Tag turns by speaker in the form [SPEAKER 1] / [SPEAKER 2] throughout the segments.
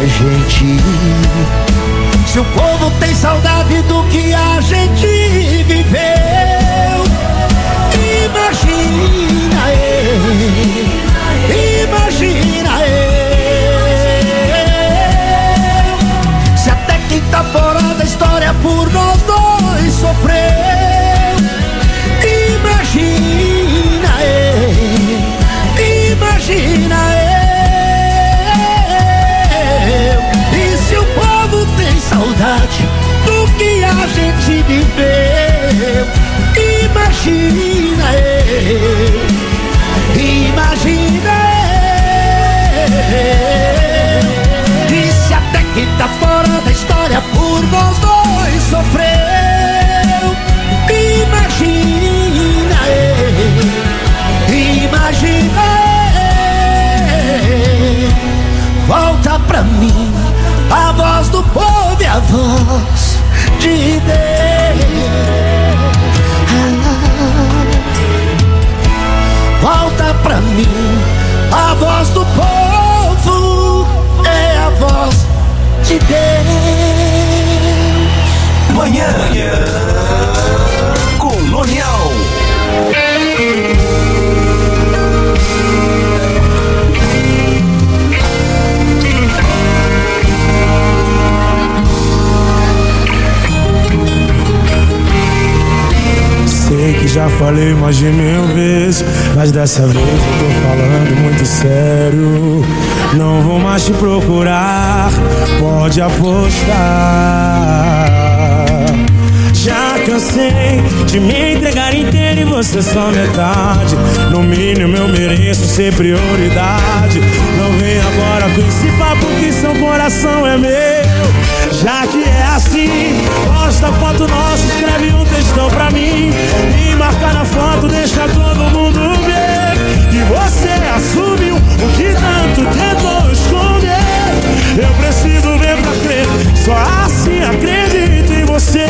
[SPEAKER 1] gente. Se o povo tem saudade do que a gente viveu, imagina eu. Se até quem tá fora da história por nós dois sofreu, imagina eu. E se o povo tem saudade do que a gente viveu, imagina eu. E se até quem tá fora da história por nós dois sofreu, imagina eu. Volta pra mim a voz do povo e a voz de Deus. Volta pra mim a voz do povo, é a voz de Deus.
[SPEAKER 2] Manhã Colonial.
[SPEAKER 3] Sei que já falei mais de 1000 vezes, mas dessa vez eu tô falando muito sério. Não vou mais te procurar, pode apostar. Já cansei de me entregar inteiro e você só metade. No mínimo eu mereço ser prioridade. Não vem agora com esse papo que seu coração é meu. Já que é assim, posta foto nossa, escreve um textão pra mim e marca na foto, deixa todo mundo ver que você assumiu o que tanto tentou esconder. Eu preciso ver pra crer, só assim acredito em você.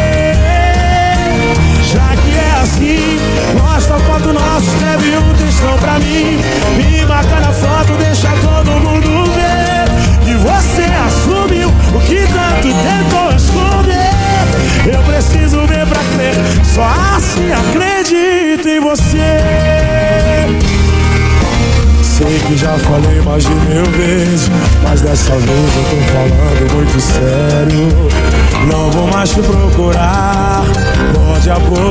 [SPEAKER 3] Já que é assim, posta foto nossa, escreve um textão pra mim e marca na foto, deixa todo mundo ver que você assumiu o que tanto tentou esconder. Eu preciso ver pra crer, só assim acredito em você. Sei que já falei mais de 1000 vezes, mas dessa vez eu tô falando muito sério. Não vou mais te procurar, pode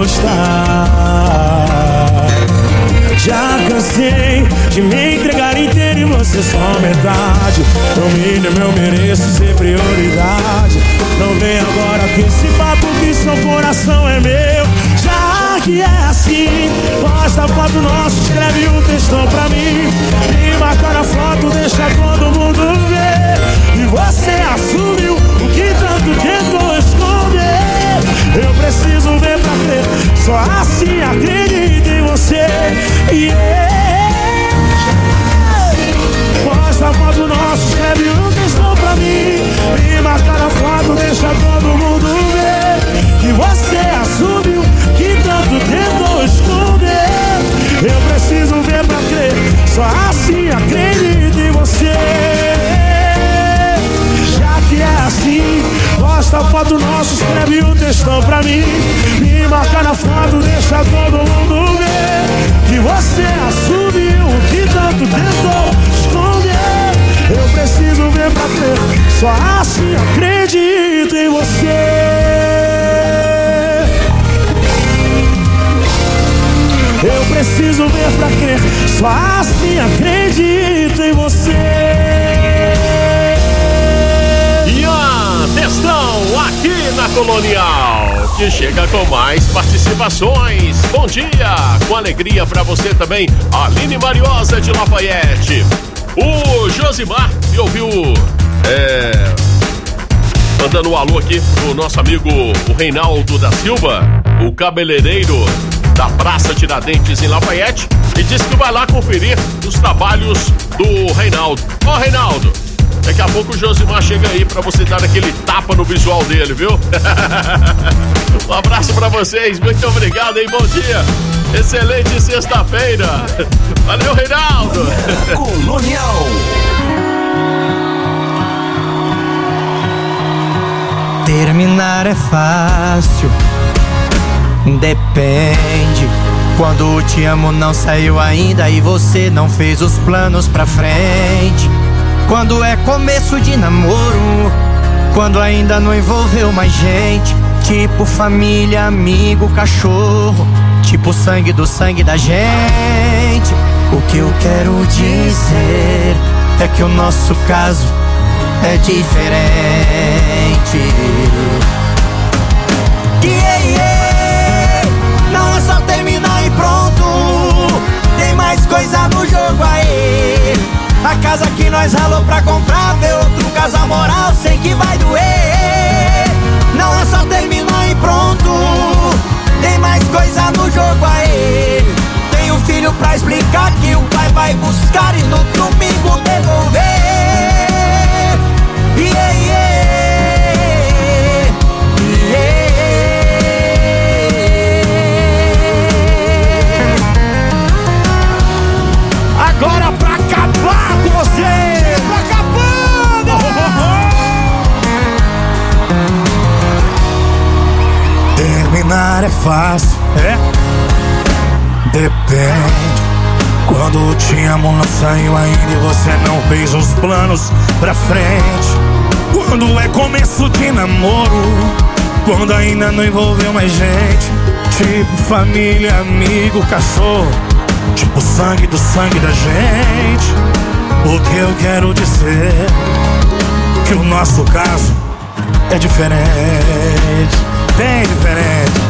[SPEAKER 3] apostar. Já cansei de me entregar inteiro e você só metade. No mínimo eu mereço ser prioridade. Não vem agora com esse papo que seu coração é meu. Já que é assim, posta foto nossa, escreve um textão pra mim e marca na foto, deixa todo mundo ver e você assumiu o que tanto tentou esconder. Eu preciso ver pra crer, só assim acredito em você. Posta foto nossa, escreve um textão pra mim e marca na foto, deixa todo mundo ver que você assumiu que tanto tentou esconder. Eu preciso ver pra crer, só assim acredito em você. Já que é assim, posta foto nossa, escreve um textão pra mim e marca na foto, deixa todo mundo ver que você assumiu o que tanto tentou esconder. Eu preciso ver pra crer, só assim acredito em você. Eu preciso ver pra crer, só assim acredito em você.
[SPEAKER 4] Ian Testão, aqui na Colonial, que chega com mais participações. Bom dia, com alegria pra você também, Aline Mariosa de Lafayette. O Josimar me ouviu mandando um alô aqui pro nosso amigo o Reinaldo da Silva, o cabeleireiro da Praça Tiradentes em Lafayette, e disse que vai lá conferir os trabalhos do Reinaldo. Ó, Reinaldo, daqui a pouco o Josimar chega aí pra você dar aquele tapa no visual dele, viu? Um abraço pra vocês, muito obrigado, hein? Bom dia, excelente sexta-feira. Valeu, Reinaldo.
[SPEAKER 2] Colonial.
[SPEAKER 1] Terminar é fácil, depende. Quando o te amo não saiu ainda e você não fez os planos pra frente. Quando é começo de namoro, quando ainda não envolveu mais gente. Tipo família, amigo, cachorro, tipo sangue do sangue da gente. O que eu quero dizer é que o nosso caso é diferente. Não é só terminar e pronto, tem mais coisa no jogo aí. A casa que nós ralou pra comprar, ver outro casal moral, sei que vai doer. Não é só terminar e pronto, tem mais coisa no jogo aí. Tem um filho pra explicar que o pai vai buscar e no domingo devolver. Agora pra acabar com você, pra acabando. Terminar é fácil, depende. Quando te amo não saiu ainda e você não fez os planos pra frente. Quando é começo de namoro, quando ainda não envolveu mais gente. Tipo família, amigo, cachorro, tipo sangue do sangue da gente. O que eu quero dizer que o nosso caso é diferente, bem diferente.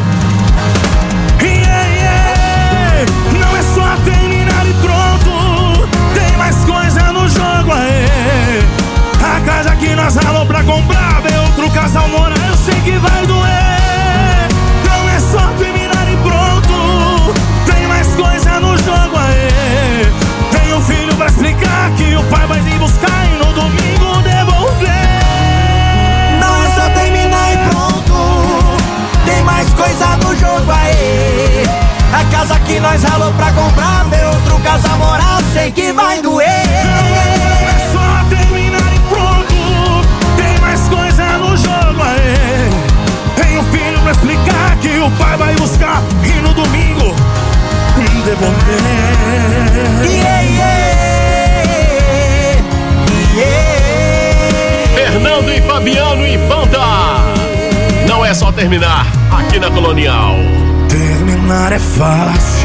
[SPEAKER 1] Não é só terminar e pronto, tem mais coisa no jogo aí. A casa que nós ralou pra comprar, ver outro casal morar, eu sei que vai doer. Não é só terminar e pronto, tem mais coisa no jogo aí. Tem um filho pra explicar que o pai vai vir buscar e no domingo devolver. Não é só terminar e pronto, tem mais coisa no jogo aí. A casa que nós ralou pra comprar, ver outro casal moral, sei que vai doer. Não é só terminar e pronto, tem mais coisa no jogo aí. Tem um filho pra explicar que o pai vai buscar e no domingo devolver.
[SPEAKER 4] Fernando e Fabiano e banda. Não é só terminar aqui na Colonial.
[SPEAKER 1] Terminar é fácil,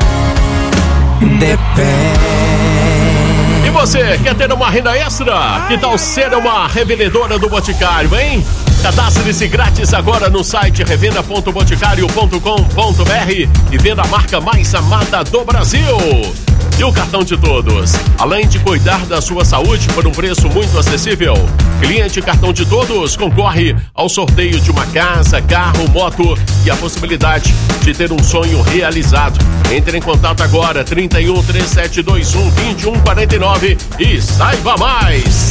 [SPEAKER 1] depende.
[SPEAKER 4] E você, quer ter uma renda extra? Que tal ser uma revendedora do Boticário, hein? Cadastre-se grátis agora no site revenda.boticario.com.br e venda a marca mais amada do Brasil. E o cartão de todos, além de cuidar da sua saúde por um preço muito acessível, cliente cartão de todos concorre ao sorteio de uma casa, carro, moto e a possibilidade de ter um sonho realizado. Entre em contato agora, 31 3721 2149 e saiba mais.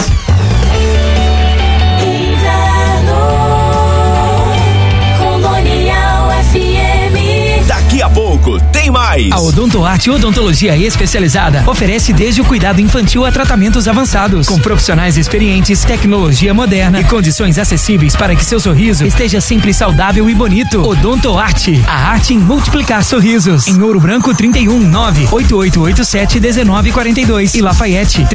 [SPEAKER 2] Colonial FM.
[SPEAKER 5] Daqui a pouco tem mais.
[SPEAKER 6] A Odontoarte Odontologia Especializada oferece desde o cuidado infantil a tratamentos avançados, com profissionais experientes, tecnologia moderna e condições acessíveis para que seu sorriso esteja sempre saudável e bonito. Odontoarte, a arte em multiplicar sorrisos. Em Ouro Branco 31988871942 e Lafayette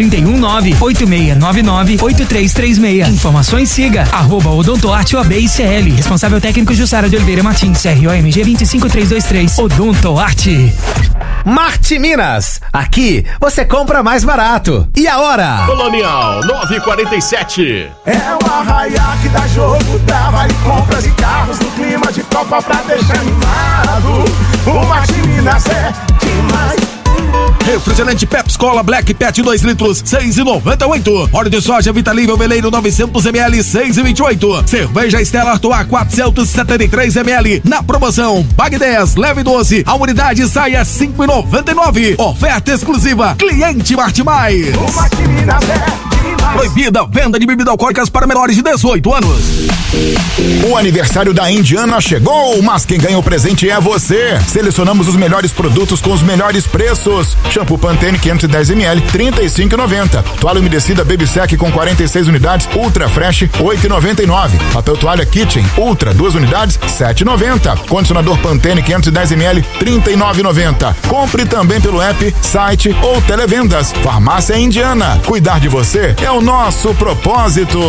[SPEAKER 6] 31986998336. Informações siga @Odontoarte OAB-ICL. Responsável técnico Jussara de Oliveira Martins, CROMG 25323. Odontoarte.
[SPEAKER 7] Marte Minas, aqui você compra mais barato. E a hora?
[SPEAKER 4] Colonial 9h47.
[SPEAKER 3] É o arraiá que dá jogo, dá vale compras e carros no clima de Copa pra deixar animado. O Marte Minas é demais.
[SPEAKER 5] Refrigerante Pepsi Cola Black Pet 2 litros, 6,98. Óleo de soja Vitalível Veleiro 900 ml, 6,28. Cerveja Stella Artois 473 ml. Na promoção, pague 10, leve 12. A unidade sai a 5,99. Oferta exclusiva, cliente Marte Mais.
[SPEAKER 3] O Marte Minas é demais.
[SPEAKER 5] Proibida a venda de bebidas alcoólicas para menores de 18 anos.
[SPEAKER 2] O aniversário da Indiana chegou, mas quem ganha o presente é você. Selecionamos os melhores produtos com os melhores preços. Shampoo Pantene 510ml, R$35,90. Toalha umedecida Baby Sec com 46 unidades, Ultra Fresh, R$8,99. Papel toalha Kitchen Ultra, 2 unidades, R$7,90. Condicionador Pantene 510ml, R$39,90. Compre também pelo app, site ou televendas. Farmácia Indiana. Cuidar de você é o nosso propósito.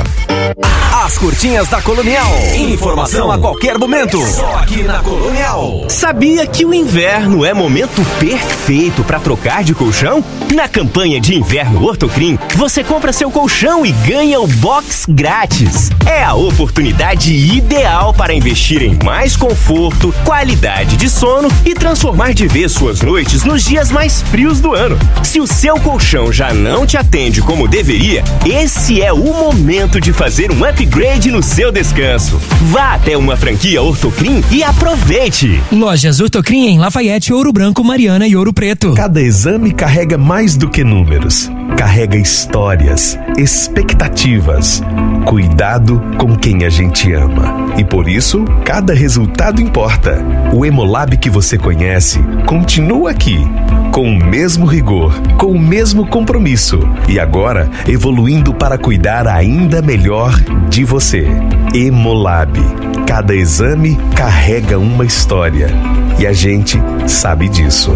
[SPEAKER 8] As curtinhas da Colonial. Informação a qualquer momento. Só aqui na Colonial.
[SPEAKER 9] Sabia que o inverno é momento perfeito para trocar de colchão? Na campanha de inverno Ortocrim, você compra seu colchão e ganha o box grátis. É a oportunidade ideal para investir em mais conforto, qualidade de sono e transformar de vez suas noites nos dias mais frios do ano. Se o seu colchão já não te atende como deveria, esse é o momento de fazer um upgrade no seu descanso. Vá até uma franquia Ortocrim e aproveite.
[SPEAKER 6] Lojas Ortocrim em Lafayette, Ouro Branco, Mariana e Ouro Preto.
[SPEAKER 10] Cada exame carrega mais do que números. Carrega histórias, expectativas, cuidado com quem a gente ama. E por isso, cada resultado importa. O Hemolab que você conhece continua aqui, com o mesmo rigor, com o mesmo compromisso e agora evoluindo para cuidar ainda melhor de você. Hemolab. Cada exame carrega uma história e a gente sabe disso.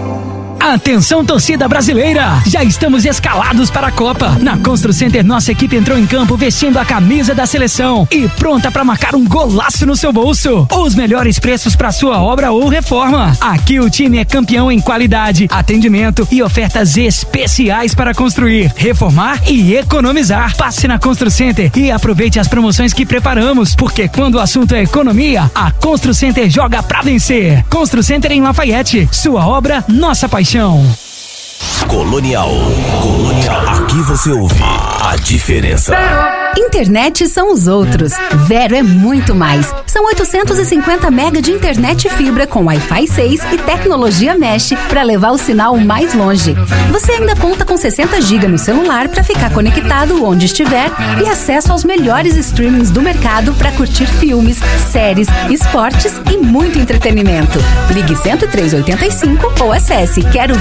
[SPEAKER 6] Atenção, torcida brasileira! Já estamos escalados para a Copa. Na Constru Center, nossa equipe entrou em campo vestindo a camisa da seleção e pronta para marcar um golaço no seu bolso. Os melhores preços para sua obra ou reforma. Aqui o time é campeão em qualidade, atendimento e ofertas especiais para construir, reformar e economizar. Passe na Constru Center e aproveite as promoções que preparamos, porque quando o assunto é economia, a Constru Center joga pra vencer. Constru Center em Lafayette. Sua obra, nossa paixão.
[SPEAKER 8] Colonial. Aqui você ouve a diferença.
[SPEAKER 11] Internet são os outros. Vero é muito mais. São 850 mega de internet fibra com Wi-Fi 6 e tecnologia Mesh para levar o sinal mais longe. Você ainda conta com 60 GB no celular para ficar conectado onde estiver e acesso aos melhores streamings do mercado para curtir filmes, séries, esportes e muito entretenimento. Ligue 10385 ou acesse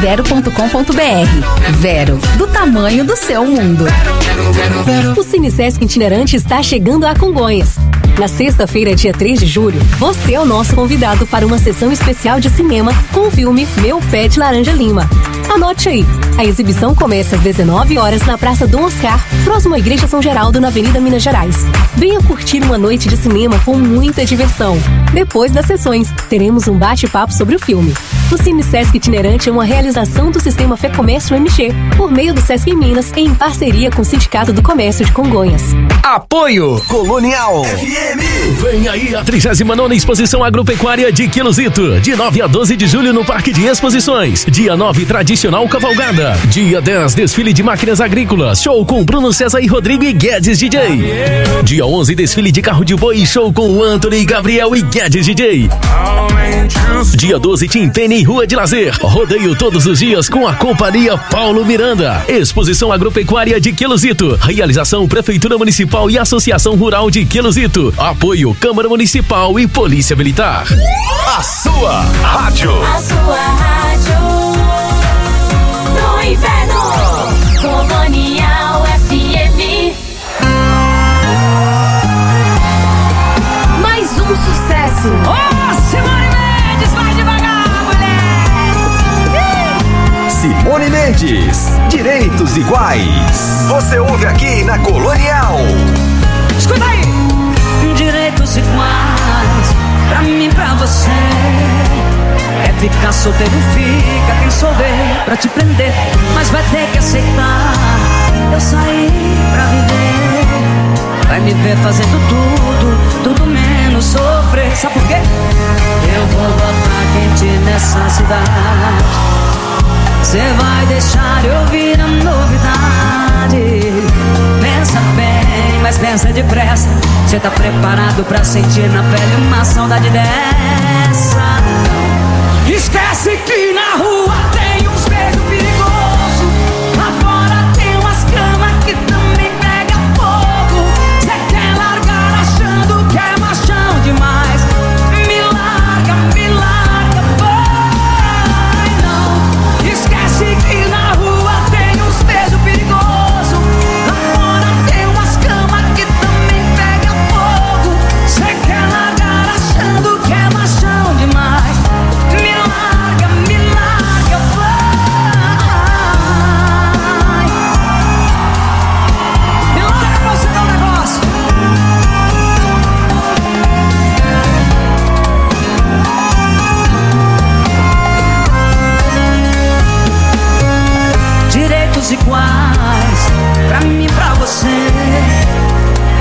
[SPEAKER 11] querovero.com.br. Vero, do tamanho do seu mundo.
[SPEAKER 12] O Cine Sesc Itinerante está chegando a Congonhas. Na sexta-feira, dia 3 de julho, você é o nosso convidado para uma sessão especial de cinema com o filme Meu Pet Laranja Lima. Anote aí, a exibição começa às 19 horas na Praça Dom Oscar, próximo à Igreja São Geraldo, na Avenida Minas Gerais. Venha curtir uma noite de cinema com muita diversão. Depois das sessões, teremos um bate-papo sobre o filme. O Cine Sesc Itinerante é uma realização do Sistema Fecomércio MG, por meio do Sesc Minas, em parceria com o Sindicato do Comércio de Congonhas.
[SPEAKER 8] Apoio Colonial FM.
[SPEAKER 13] Vem aí a 39ª Exposição Agropecuária de Quilozito, de 9 a 12 de julho no Parque de Exposições. Dia 9, tradicional cavalgada. Dia 10, desfile de máquinas agrícolas, show com Bruno César e Rodrigo e Guedes DJ. Dia 11, desfile de carro de boi, show com Anthony, Gabriel e Guedes DJ. Dia 12, Tim Penny Rua de Lazer, rodeio todos os dias com a Companhia Paulo Miranda. Exposição Agropecuária de Quilozito, realização Prefeitura Municipal e Associação Rural de Quilozito. Apoio Câmara Municipal e Polícia Militar.
[SPEAKER 8] A sua rádio.
[SPEAKER 14] A sua rádio. No inverno. Colonial FM.
[SPEAKER 11] Mais um sucesso.
[SPEAKER 14] Simone Mendes, vai devagar, mulher.
[SPEAKER 8] Simone Mendes, direitos iguais. Você ouve aqui na Colonial.
[SPEAKER 14] Escuta aí. Direitos iguais, pra mim, pra você. É ficar solteiro, fica quem souber pra te prender, mas vai ter que aceitar. Eu saí pra viver. Vai me ver fazendo tudo menos sofrer. Sabe por quê? Eu vou botar quente nessa cidade. Cê vai deixar eu ouvir a novidade. Pensa bem, mas pensa depressa. Cê tá preparado pra sentir na pele uma saudade dessa? Esquece que na rua tem uns beijos perigosos. Lá fora tem umas camas que tão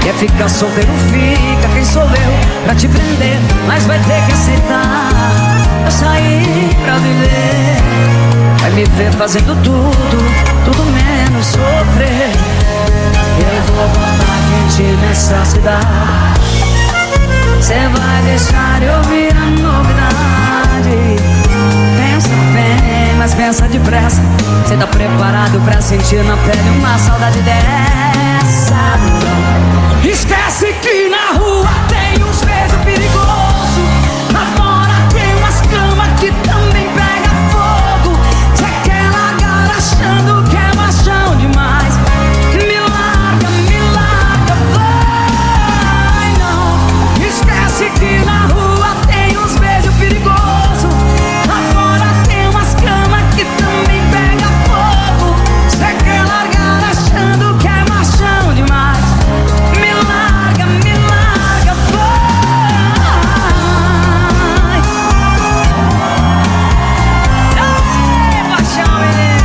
[SPEAKER 14] Quer ficar solteiro, fica. Quem sou eu pra te prender? Mas vai ter que aceitar. Eu saí pra viver. Vai me ver fazendo tudo menos sofrer. Eu vou botar quente nessa cidade. Cê vai deixar eu ouvir a novidade. Pensa bem, mas pensa depressa. Cê tá preparado pra sentir na pele uma saudade dessa? Esquece que na rua tem uns beijos perigosos. Lá fora tem umas camas que também pega fogo. Cê quer largar achando que é machão demais. Me larga, vai não. Esquece que na rua tem uns beijos perigosos. Lá fora tem umas camas que também pega fogo. Cê quer largar achando que é machão demais. Me larga, vai. Ei, paixão,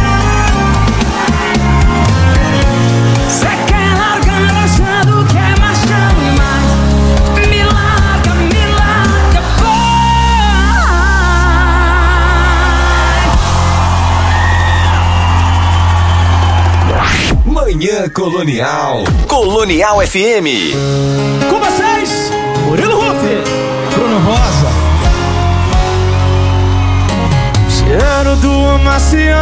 [SPEAKER 14] cê quer largar achando que é machão demais. Me larga, vai.
[SPEAKER 8] Manhã Colonial. Colonial FM.
[SPEAKER 3] Com vocês, Murilo Rufi, Bruno Rosa. Cheiro do amaciante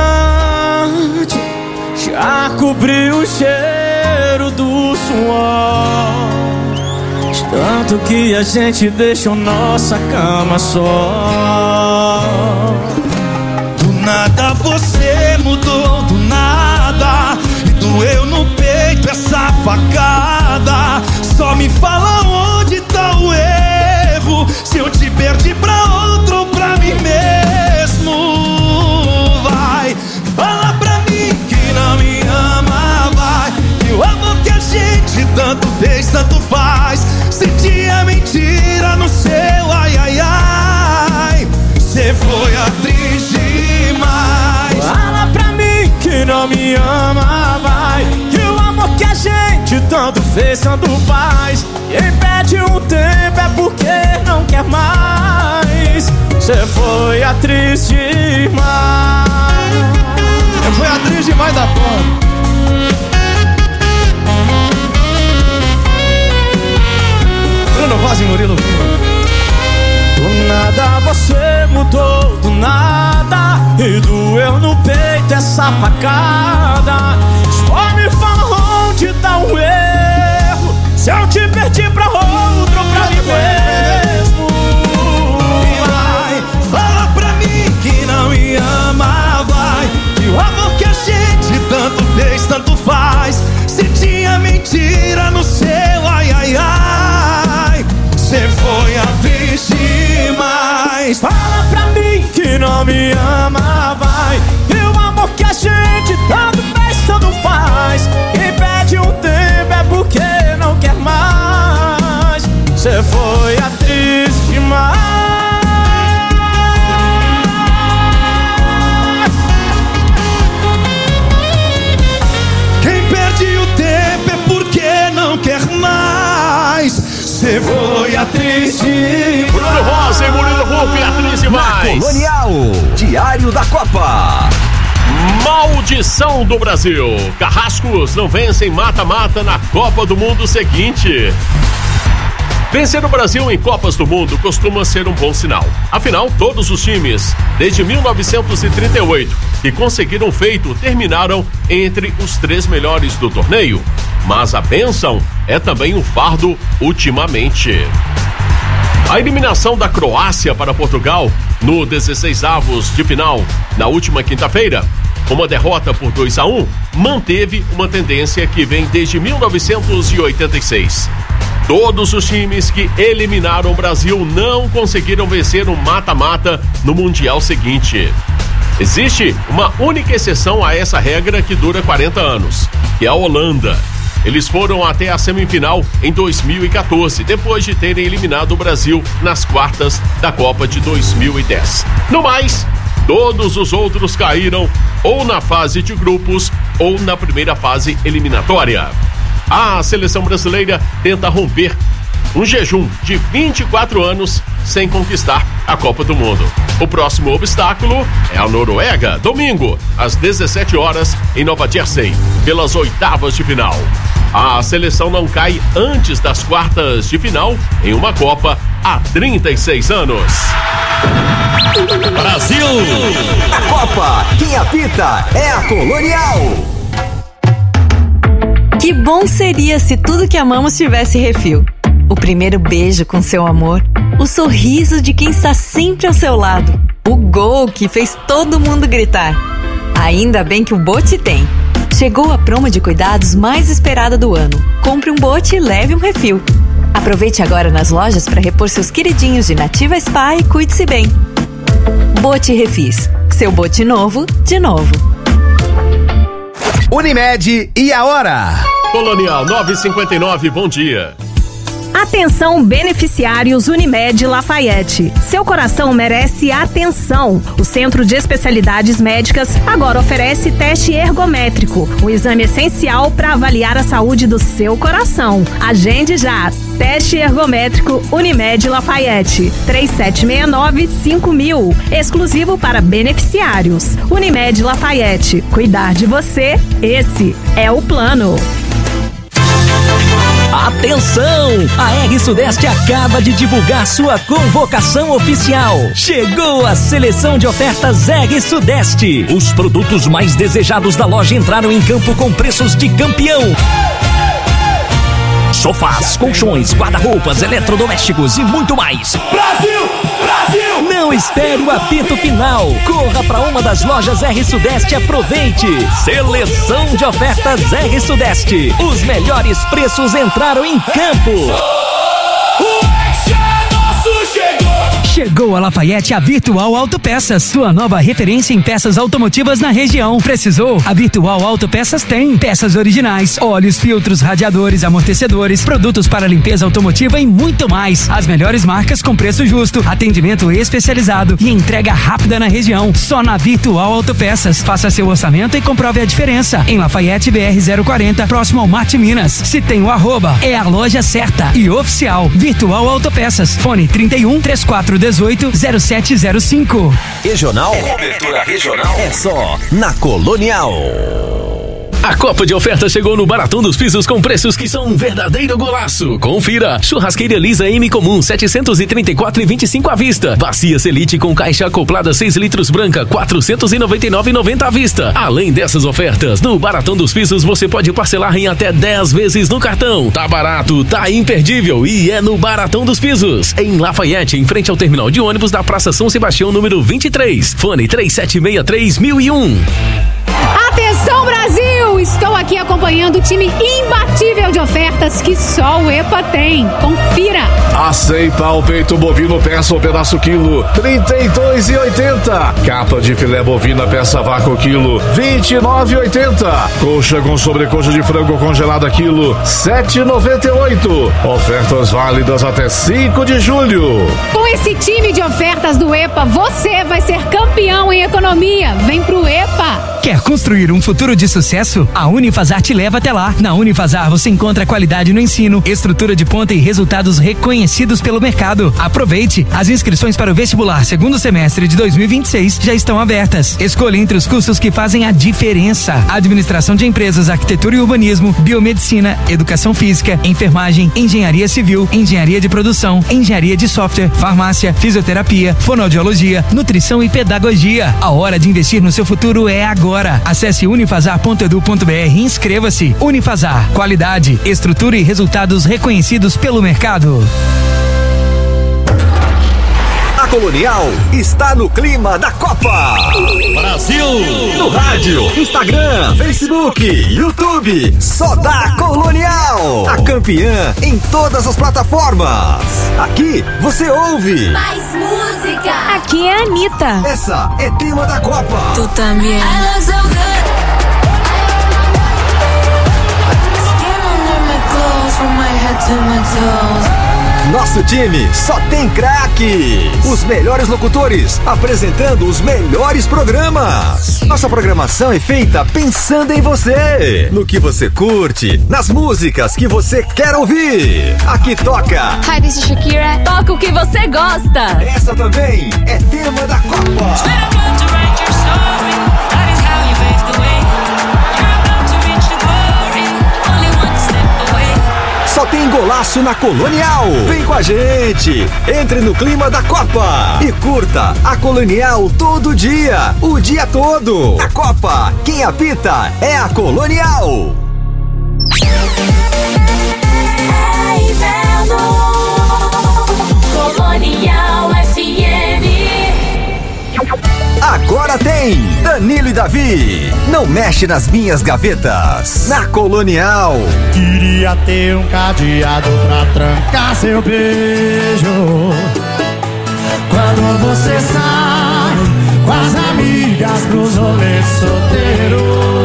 [SPEAKER 3] já cobriu o cheiro do suor. De tanto que a gente deixou nossa cama só.
[SPEAKER 1] Do nada você mudou, do nada. E doeu no peito essa facada. Só me fala onde tá o erro. Se eu te perdi pra outro ou pra mim mesmo. Vai, fala pra mim que não me ama, vai. Que o amor que a gente tanto fez, tanto faz. Se tinha mentira no seu ai, ai, ai. Cê foi atriz demais.
[SPEAKER 3] Fala pra mim que não me ama, vai. Que o amor que a gente tanto fez, tanto faz. Quem pede um tempo é porque não quer mais. Cê foi atriz demais.
[SPEAKER 1] Eu fui atriz demais da porra.
[SPEAKER 3] Bruno Rosa e Murilo. Do nada você mudou, do nada. E doeu no peito essa facada. Só me fala onde tá o erro. Se eu te perdi pra outro, pra mim mesmo.
[SPEAKER 1] E vai, fala pra mim que não me ama, vai. Que o amor que a gente tanto fez, tanto faz. Se tinha mentira no seu ai, ai, ai. Cê foi atriz demais.
[SPEAKER 3] Fala pra mim que não me ama, vai. E o amor que a gente tanto fez, tanto faz. Quem pede um tempo é porque não quer mais. Cê foi atriz demais.
[SPEAKER 1] Quem perde o tempo é porque não quer mais. Cê foi atriz demais.
[SPEAKER 4] Bruno Rosa e Murilo Rufi, atriz demais.
[SPEAKER 8] Colonial, Diário da Copa.
[SPEAKER 4] Maldição do Brasil. Carrascos não vencem mata-mata na Copa do Mundo seguinte. Vencer o Brasil em Copas do Mundo costuma ser um bom sinal. Afinal, todos os times, desde 1938, que conseguiram o feito, terminaram entre os 3 melhores do torneio. Mas a bênção é também um fardo ultimamente. A eliminação da Croácia para Portugal no 16avos de final na última quinta-feira, uma derrota por 2-1, manteve uma tendência que vem desde 1986. Todos os times que eliminaram o Brasil não conseguiram vencer um mata-mata no Mundial seguinte. Existe uma única exceção a essa regra que dura 40 anos, que é a Holanda. Eles foram até a semifinal em 2014, depois de terem eliminado o Brasil nas quartas da Copa de 2010. No mais, todos os outros caíram ou na fase de grupos ou na primeira fase eliminatória. A seleção brasileira tenta romper um jejum de 24 anos sem conquistar a Copa do Mundo. O próximo obstáculo é a Noruega, domingo, às 17 horas, em Nova Jersey, pelas oitavas de final. A seleção não cai antes das quartas de final em uma Copa há 36 anos.
[SPEAKER 8] Brasil! A Copa, quem apita é a Colonial.
[SPEAKER 15] Que bom seria se tudo que amamos tivesse refil. O primeiro beijo com seu amor, o sorriso de quem está sempre ao seu lado, o gol que fez todo mundo gritar. Ainda bem que o Bote tem. Chegou a promo de cuidados mais esperada do ano. Compre um Bote e leve um refil. Aproveite agora nas lojas para repor seus queridinhos de Nativa Spa e cuide-se bem. Bote Refis. Seu Bote novo, de novo.
[SPEAKER 7] Unimed e a hora?
[SPEAKER 4] Colonial 959, bom dia.
[SPEAKER 16] Atenção, beneficiários Unimed Lafayette. Seu coração merece atenção. O Centro de Especialidades Médicas agora oferece teste ergométrico, um exame essencial para avaliar a saúde do seu coração. Agende já. Teste ergométrico Unimed Lafayette. 3769-5000. Exclusivo para beneficiários. Unimed Lafayette. Cuidar de você, esse é o plano.
[SPEAKER 6] Atenção! A R Sudeste acaba de divulgar sua convocação oficial. Chegou a seleção de ofertas R Sudeste. Os produtos mais desejados da loja entraram em campo com preços de campeão. Sofás, colchões, guarda-roupas, eletrodomésticos e muito mais.
[SPEAKER 1] Brasil! Brasil!
[SPEAKER 6] Não espere o apito final. Corra para uma das lojas R Sudeste e aproveite. Seleção de ofertas R Sudeste. Os melhores preços entraram em campo. Chegou a Lafayette a Virtual Autopeças, sua nova referência em peças automotivas na região. Precisou? A Virtual Autopeças tem peças originais, óleos, filtros, radiadores, amortecedores, produtos para limpeza automotiva e muito mais. As melhores marcas com preço justo, atendimento especializado e entrega rápida na região. Só na Virtual Autopeças. Faça seu orçamento e comprove a diferença. Em Lafayette BR 040, próximo ao Marte Minas. Se tem o arroba, é a loja certa e oficial. Virtual Autopeças. Fone 31 3418 0705.
[SPEAKER 8] Regional? Cobertura regional é só na Colonial.
[SPEAKER 13] A Copa de Ofertas chegou no Baratão dos Pisos com preços que são um verdadeiro golaço. Confira. Churrasqueira lisa M comum 734,25 à vista. Bacia Selite com caixa acoplada 6 litros branca 499,90 à vista. Além dessas ofertas, no Baratão dos Pisos você pode parcelar em até 10 vezes no cartão. Tá barato, tá imperdível e é no Baratão dos Pisos. Em Lafayette, em frente ao terminal de ônibus da Praça São Sebastião, número 23. Fone 3763-1001.
[SPEAKER 17] Atenção, Brasil! Estou aqui acompanhando o time imbatível de ofertas que só o EPA tem. Confira!
[SPEAKER 10] Aceita o peito bovino peça ou pedaço quilo, R$32,80. Capa de filé bovina peça vácuo quilo, R$29,80. Coxa com sobrecoxa de frango congelada quilo, R$7,98. Ofertas válidas até 5 de julho.
[SPEAKER 17] Com esse time de ofertas do EPA, você vai ser campeão em economia. Vem pro EPA!
[SPEAKER 6] Quer construir um futuro de sucesso? A Unifasar te leva até lá. Na Unifasar você encontra qualidade no ensino, estrutura de ponta e resultados reconhecidos pelo mercado. Aproveite! As inscrições para o vestibular segundo semestre de 2026 já estão abertas. Escolha entre os cursos que fazem a diferença: administração de empresas, arquitetura e urbanismo, biomedicina, educação física, enfermagem, engenharia civil, engenharia de produção, engenharia de software, farmácia, fisioterapia, fonoaudiologia, nutrição e pedagogia. A hora de investir no seu futuro é agora. Acesse unifasar.edu.br e inscreva-se. Unifasar, qualidade, estrutura e resultados reconhecidos pelo mercado.
[SPEAKER 8] A Colonial está no clima da Copa.
[SPEAKER 13] Brasil!
[SPEAKER 8] No rádio, Instagram, Facebook, YouTube. Só dá Colonial. A campeã em todas as plataformas. Aqui você ouve
[SPEAKER 18] mais música.
[SPEAKER 16] Aqui é a Anitta.
[SPEAKER 8] Essa é tema da Copa.
[SPEAKER 18] Tu também.
[SPEAKER 8] Nosso time só tem craques. Os melhores locutores apresentando os melhores programas. Nossa programação é feita pensando em você, no que você curte, nas músicas que você quer ouvir. Aqui toca
[SPEAKER 19] Hi, this is Shakira. Toca o que você gosta.
[SPEAKER 8] Essa também é tema da Copa. Só tem golaço na Colonial. Vem com a gente. Entre no clima da Copa e curta a Colonial todo dia, o dia todo. A Copa, quem apita é a Colonial.
[SPEAKER 18] Colonial FM.
[SPEAKER 8] Agora tem Danilo e Davi. Não mexe nas minhas gavetas. Na Colonial.
[SPEAKER 3] Queria ter um cadeado pra trancar seu beijo. Quando você sai com as amigas pros rolês solteiro.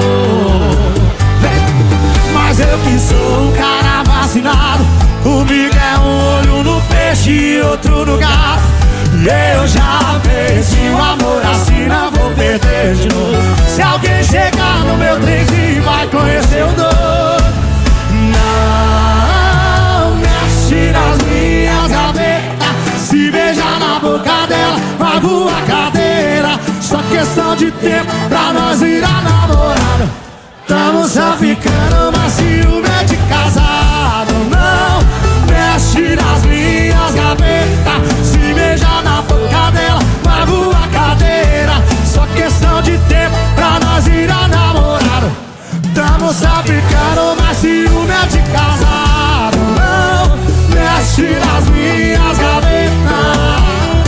[SPEAKER 3] Mas eu que sou um cara vacinado. Comigo é um olho no peixe e outro no gato. Eu já perdi o amor, assim não vou perder de novo. Se alguém chegar no meu trenzinho vai conhecer o dono. Não mexe nas minhas gavetas. Se beijar na boca dela vai voar cadeira. Só questão de tempo pra nós virar namorado. Tamo só ficando, mas ciúme é de casado. Não mexe nas minhas gavetas. Se beijar na boca dela vai voar cadeira. Só questão de tempo pra nós virar namorado. Tamo só ficando, mas ciúme é de casado. Não mexe nas minhas gavetas.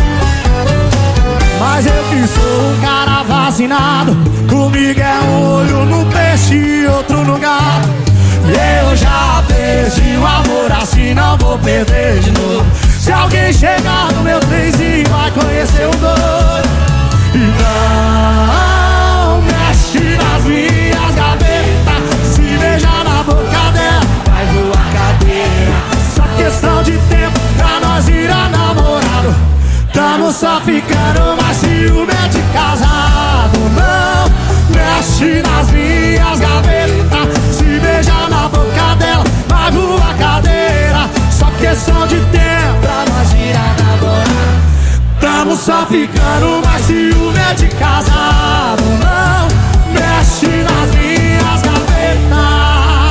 [SPEAKER 3] Mas eu que sou um cara vacinado. Comigo é um olho no peixe e outro no gato. E eu já perdi o amor, assim não vou perder de novo. Se alguém chegar no meu trenzinho vai conhecer o dono. E não mexe nas minhas gavetas. Se beijar na boca dela vai voar cadeira. Só questão de tempo pra nós virar namorado. Tamo só ficando, mas ciúme é de casado. Não mexe nas minhas gavetas. Se beijar na boca dela vai voar cadeira. Só questão de tempo pra nós virar namorado. Tamo só ficando, mas ciúme é de casado. Não mexe nas minhas gavetas.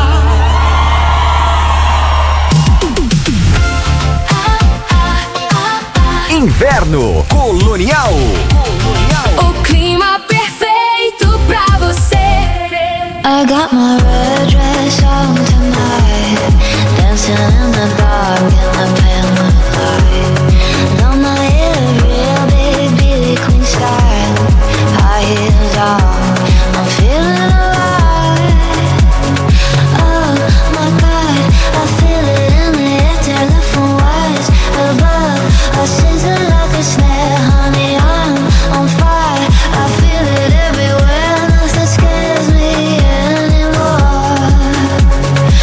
[SPEAKER 8] Inverno Colonial.
[SPEAKER 18] O clima perfeito pra você. I got my red dress on tonight, dancing in the dark in the pale moonlight. Done my hair real big, beauty queen style, high heels on, I'm feeling alive. Oh my God, I feel it in the air, telephone wires above, I sizzle like a snare, honey, I'm on fire. I feel it everywhere, nothing scares me anymore.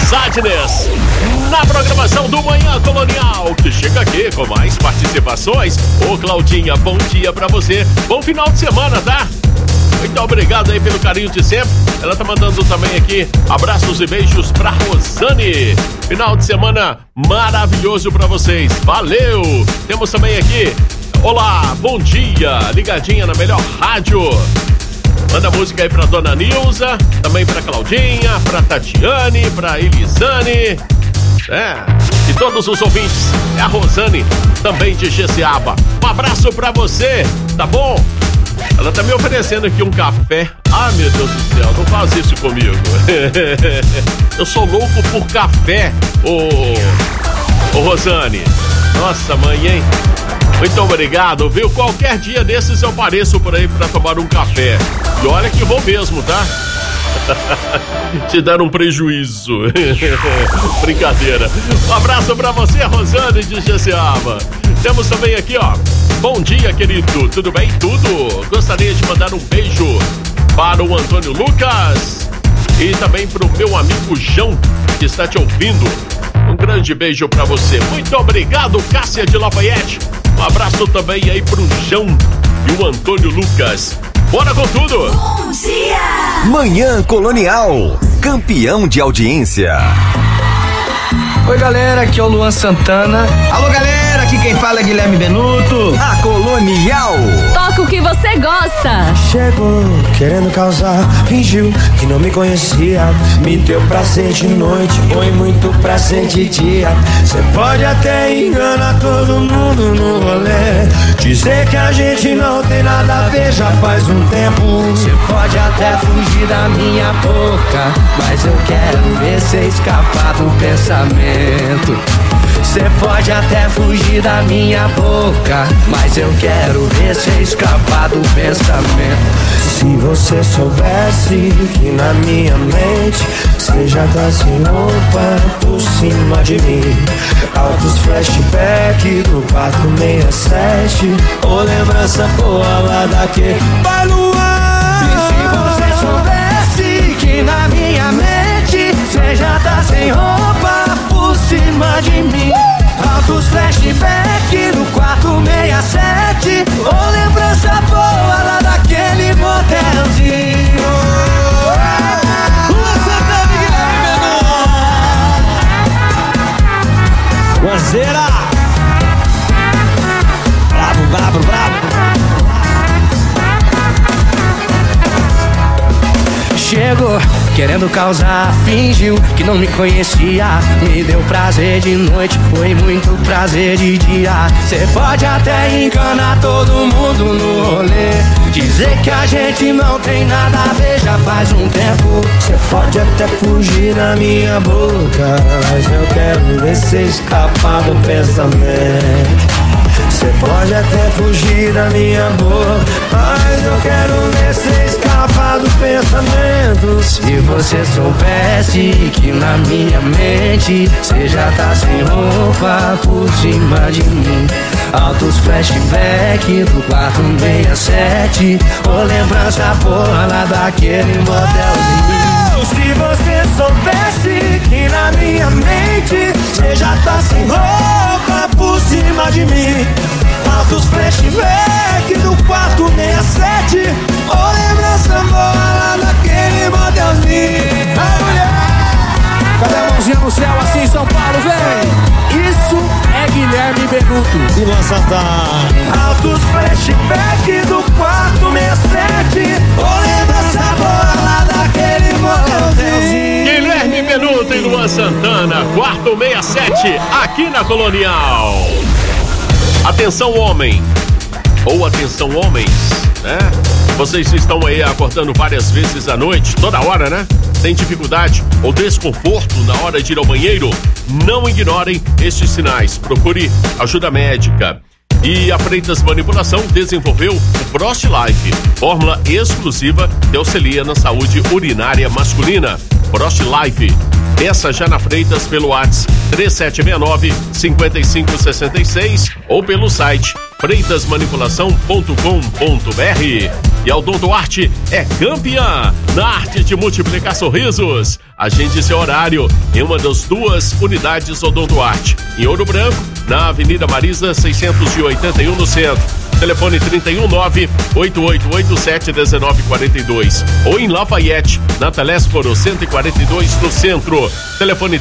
[SPEAKER 4] Sadness, na programação do Manhã Colonial, que chega aqui com mais participações. Ô Claudinha, bom dia pra você, bom final de semana, tá? Muito obrigado aí pelo carinho de sempre. Ela tá mandando também aqui abraços e beijos pra Rosane. Final de semana maravilhoso pra vocês, valeu! Temos também aqui, olá, bom dia, ligadinha na melhor rádio. Manda música aí pra Dona Nilza, também pra Claudinha, pra Tatiane, pra Elisane, e todos os ouvintes. É a Rosane, também de Jeceaba. Um abraço pra você, tá bom? Ela tá me oferecendo aqui um café. Ah, meu Deus do céu, não faz isso comigo. Eu sou louco por café, ô Rosane. Nossa, mãe, hein? Muito obrigado, viu? Qualquer dia desses eu apareço por aí pra tomar um café. E olha que vou mesmo, tá? Te dar um prejuízo. Brincadeira. Um abraço pra você, Rosane de Jeceaba. Temos também aqui, ó. Bom dia, querido. Tudo bem? Tudo. Gostaria de mandar um beijo para o Antônio Lucas e também pro meu amigo João, que está te ouvindo. Um grande beijo pra você. Muito obrigado, Cássia de Lafayette. Um abraço também aí pro João e o Antônio Lucas. Bora com tudo!
[SPEAKER 8] Bom dia! Manhã Colonial, campeão de audiência.
[SPEAKER 20] Oi, galera, aqui é o Luan Santana. Alô, galera, aqui quem fala é Guilherme Benuto.
[SPEAKER 8] A Colonial.
[SPEAKER 19] Toca o que você gosta.
[SPEAKER 3] Chegou querendo causar, fingiu que não me conhecia. Me deu prazer de noite, foi muito prazer de dia. Cê pode até enganar todo mundo no rolê, dizer que a gente não tem nada a ver já faz um tempo. Cê pode até fugir da minha boca, mas eu quero ver cê escapar do pensamento. Cê pode até fugir da minha boca, mas eu quero ver cê escapar do pensamento. Se você soubesse que na minha mente cê já tá sem roupa por cima de mim. Altos flashback do 467, ou lembrança boa lá daquele vai Luan. E se você soubesse que na minha mente cê já tá sem roupa por cima de mim. Altos flashback do 467, ou lembrança boa lá daquele motelzinho. Luan Santana e Guilherme Benuto. Guazeira. Bravo, bravo, bravo. Chegou querendo causar, fingiu que não me conhecia. Me deu prazer de noite, foi muito prazer de dia. Cê pode até enganar todo mundo no rolê, dizer que a gente não tem nada a ver já faz um tempo. Cê pode até fugir da minha boca, mas eu quero ver cê escapar do pensamento. Cê pode até fugir da minha boca, mas eu quero ver cê escapar do pensamento. Se você soubesse que na minha mente cê já tá sem roupa por cima de mim. Altos flashback do 467, ou lembrança boa lá daquele motelzinho. Se você soubesse que na minha mente cê já tá sem roupa por cima de mim. Altos flashback do 467, ou lembrança boa lá daquele motelzinho. A mulher, cadê a mãozinha no céu assim em São Paulo, vem? Isso é Guilherme Benuto e Luan Santana. Altos flashback do 467, ou lembrança boa lá daquele motelzinho.
[SPEAKER 4] Guilherme Benuto e Luan Santana, 467, aqui na Colonial. Atenção, homem, ou atenção, homens, né? Vocês estão aí acordando várias vezes à noite, toda hora, né? Tem dificuldade ou desconforto na hora de ir ao banheiro? Não ignorem estes sinais. Procure ajuda médica. E a Freitas Manipulação desenvolveu o Prost Life, fórmula exclusiva que auxilia na saúde urinária masculina. Prost Life. Peça já na Freitas pelo WhatsApp 3769-5566 ou pelo site freitasmanipulação.com.br. E a Odontoarte é campeã na arte de multiplicar sorrisos. Agende seu horário em uma das 2 unidades Odontoarte. Em Ouro Branco, na Avenida Marisa 681 no centro. Telefone 319-8887-1942. Ou em Lafayette, na Telésforo 142 no centro. Telefone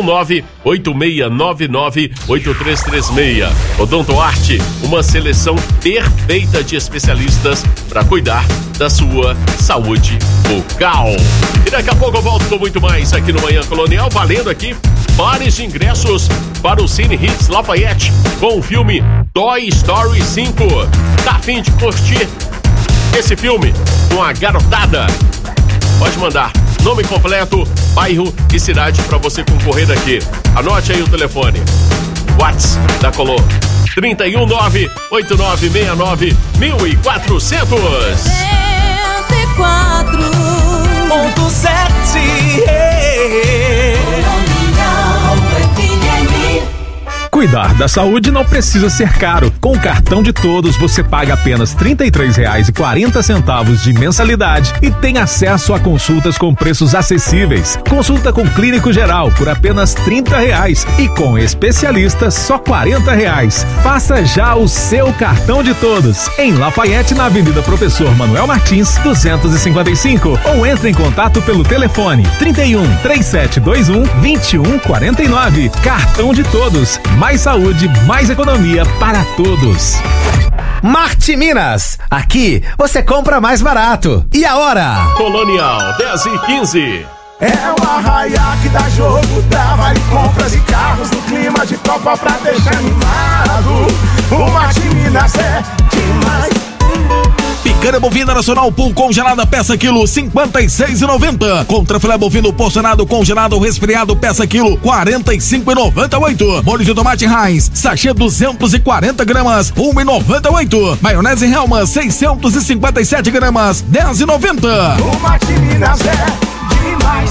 [SPEAKER 4] 319-8699-8336. Odontoarte, uma seleção perfeita de especialistas para cuidar da sua saúde bucal. E daqui a pouco eu volto com muito mais aqui no Manhã Colonial, valendo aqui pares de ingressos para o Cine Hits Lafayette com o filme Toy Story 5. Tá a fim de curtir esse filme com a garotada? Pode mandar nome completo, bairro e cidade para você concorrer aqui. Anote aí o telefone. WhatsApp da Colô 319-8969-1400.
[SPEAKER 21] 94.7 Cuidar da saúde não precisa ser caro. Com o cartão de todos, você paga apenas R$ 33,40 de mensalidade e tem acesso a consultas com preços acessíveis. Consulta com clínico geral por apenas R$ 30 e com especialistas só R$ 40. Faça já o seu cartão de todos em Lafayette, na Avenida Professor Manuel Martins, 255, ou entre em contato pelo telefone 31 3721 2149. Cartão de todos. Mais saúde, mais economia para todos.
[SPEAKER 7] Marte Minas, aqui você compra mais barato. E a hora?
[SPEAKER 4] Colonial 10h15.
[SPEAKER 1] É o arraiá que dá jogo, dá vale compras e carros no clima de Copa pra deixar animado. O Marte Minas é demais.
[SPEAKER 5] Picanha bovina nacional pool congelada peça quilo 56,90. Contra filé bovino porcionado congelado resfriado peça quilo 45,98. Molho de tomate Heinz sachê 240 gramas 1,98. Maionese Helma 657 gramas 10,90.
[SPEAKER 1] O Marte Minas é demais.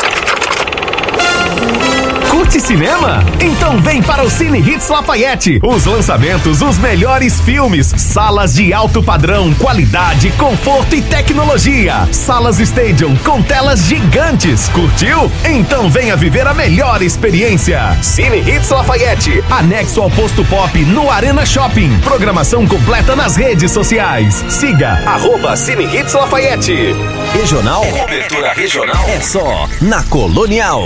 [SPEAKER 8] Curte cinema? Então vem para o Cine Hits Lafayette. Os lançamentos, os melhores filmes, salas de alto padrão, qualidade, conforto e tecnologia. Salas Stadium com telas gigantes. Curtiu? Então venha viver a melhor experiência. Cine Hits Lafayette, anexo ao Posto Pop no Arena Shopping. Programação completa nas redes sociais. Siga @Cine Hits Lafayette. Regional? Cobertura regional é só na Colonial.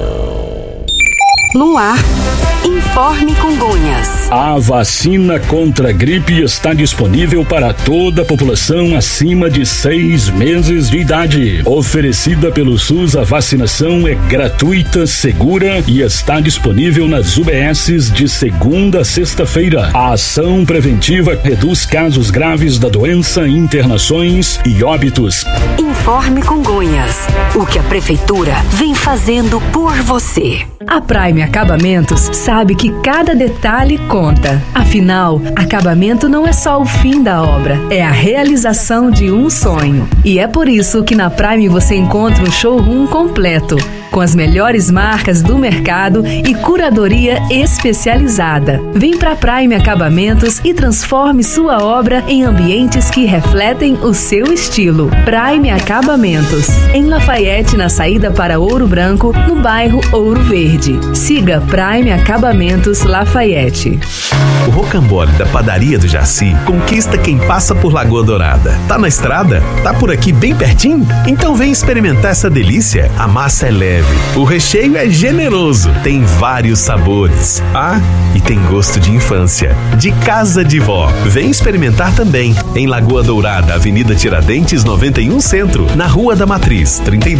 [SPEAKER 22] No ar, Informe Congonhas.
[SPEAKER 23] A vacina contra a gripe está disponível para toda a população acima de 6 meses de idade. Oferecida pelo SUS, a vacinação é gratuita, segura e está disponível nas UBSs de segunda a sexta-feira. A ação preventiva reduz casos graves da doença, internações e óbitos.
[SPEAKER 22] Informe Congonhas. O que a Prefeitura vem fazendo por você.
[SPEAKER 24] A Prime Acabamentos sabe que cada detalhe conta. Afinal, acabamento não é só o fim da obra, é a realização de um sonho. E é por isso que na Prime você encontra um showroom completo, com as melhores marcas do mercado e curadoria especializada. Vem pra Prime Acabamentos e transforme sua obra em ambientes que refletem o seu estilo. Prime Acabamentos, em Lafayette, na saída para Ouro Branco, no bairro Ouro Verde. Siga Prime Acabamentos Lafayette.
[SPEAKER 10] O rocambole da padaria do Jaci conquista quem passa por Lagoa Dourada. Tá na estrada? Tá por aqui bem pertinho? Então vem experimentar essa delícia. A massa é leve, o recheio é generoso, tem vários sabores. Ah, e tem gosto de infância, de casa de vó. Vem experimentar também. Em Lagoa Dourada, Avenida Tiradentes 91 Centro, na Rua da Matriz,